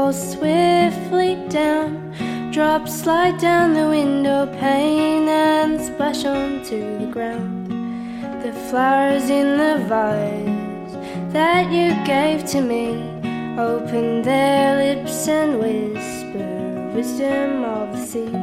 fall swiftly down. Drops slide down the window pane and splash onto the ground. The flowers in the vase that you gave to me open their lips and whisper wisdom of the seed.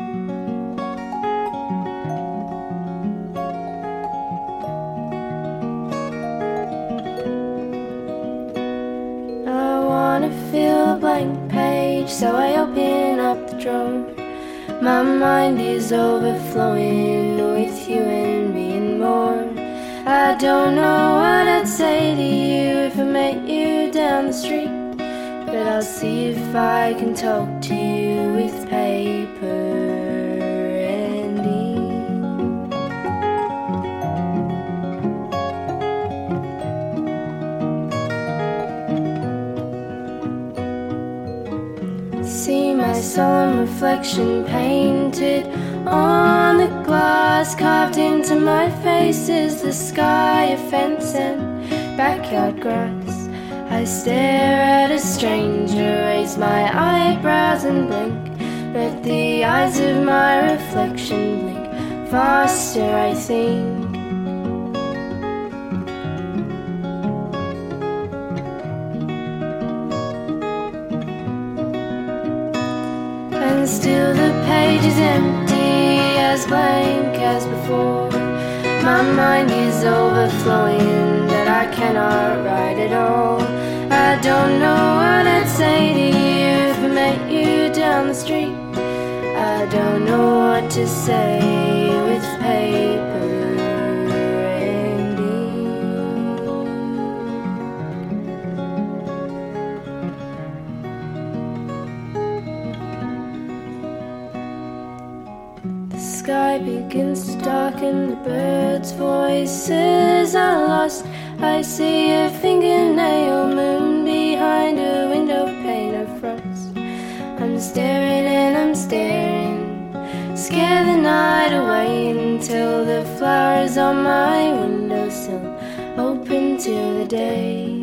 Feel a blank page, so I open up the drawer. My mind is overflowing with you and me and more. I don't know what I'd say to you if I met you down the street, but I'll see if I can talk to you with paper and ink. See my solemn reflection painted on the glass. Carved into my face is the sky, a fence and backyard grass. I stare at a stranger, raise my eyebrows and blink, but the eyes of my reflection blink faster, I think. And still the page is empty, as blank as before. My mind is overflowing, that I cannot write at all. I don't know what I'd say to you if I met you down the street. I don't know what to say with paper and ink. The sky begins to darken, the birds' voices are lost. I see a fingernail moon behind a window pane of frost. I'm staring and I'm staring, scare the night away until the flowers on my windowsill open to the day.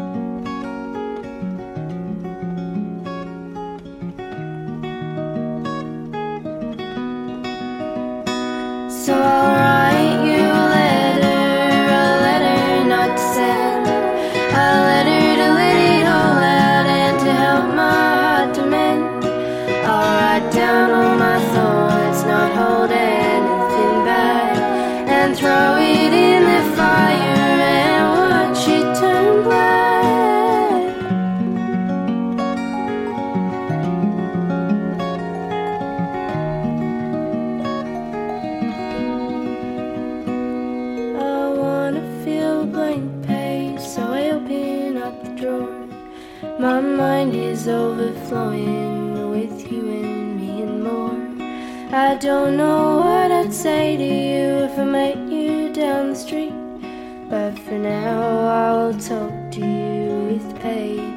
So I'll write you a letter not to send, a letter to let it all out and to help my heart to mend. I'll write down all my thoughts, not hold anything back, and throw it in the fire and watch it turn black. Blank page, so I open up the drawer. My mind is overflowing with you and me and more. I don't know what I'd say to you if I met you down the street, but for now I'll talk to you with paper.